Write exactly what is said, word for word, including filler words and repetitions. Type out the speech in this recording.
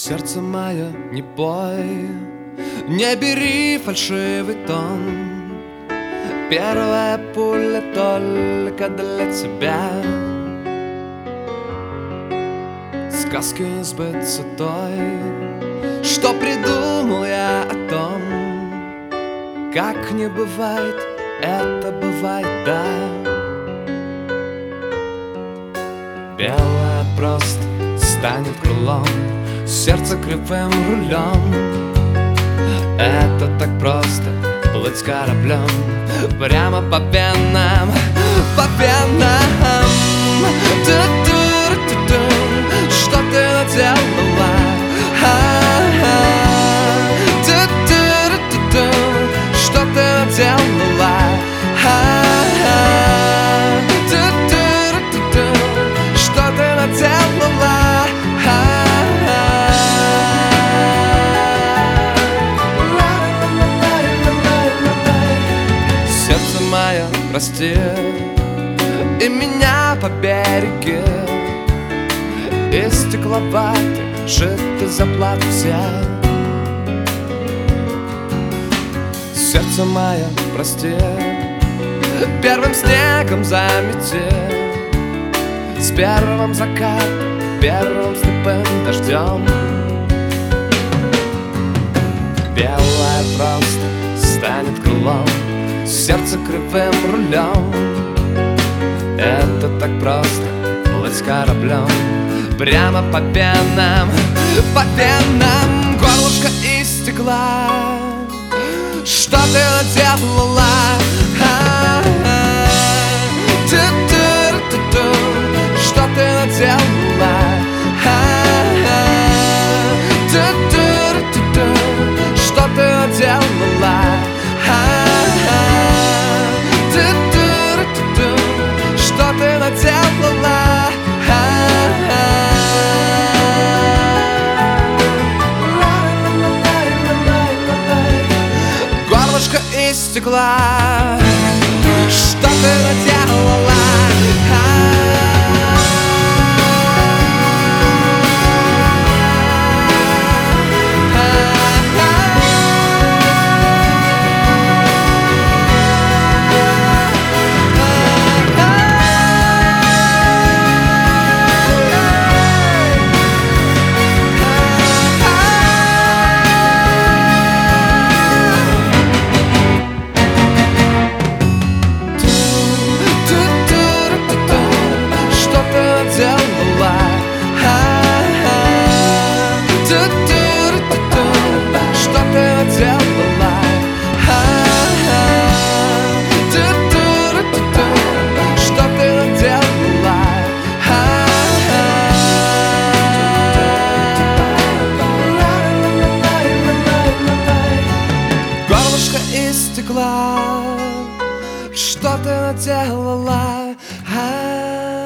Сердце мое, не пой, не бери фальшивый тон. Первая пуля только для тебя. Сказки не сбыться той, что придумал я о том, как не бывает, это бывает, да. Белое просто станет крылом, сердце кривым рулем. Это так просто плыть с кораблем прямо по венам, по венам. Ту-ту-ру-ту-ту. Что ты наделала? Ту-ту-ру-ту-ту. Что ты наделала? Ту-ту-ру-ту-ту. Что ты наделала? Сердце мое, прости, и меня по береге из стекловаты жидкой заплаты все. Сердце мое, прости, первым снегом замети, с первым закатом, первым слепым дождем. Белое просто станет крылом, сердце кривым рулем. Это так просто плыть с кораблем прямо по венам, по венам. Горлышко из стекла. Что ты наделала? Ту-ту-ру-ту-ту. Что ты наделала? Ту-ту-ру-ту-ту. Что ты наделала? Ту-ту-ру-ту-ту. Что ты наделала? Горлышко из стекла. Что ты наделала? Стекла. Что ты наделала?